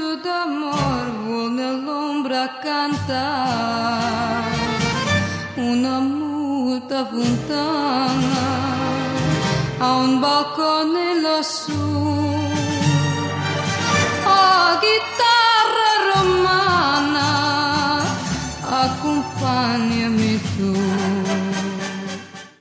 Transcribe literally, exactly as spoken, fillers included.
d'amor vuol nell'ombra cantare una muta fontana a un balcone lassù. Oh,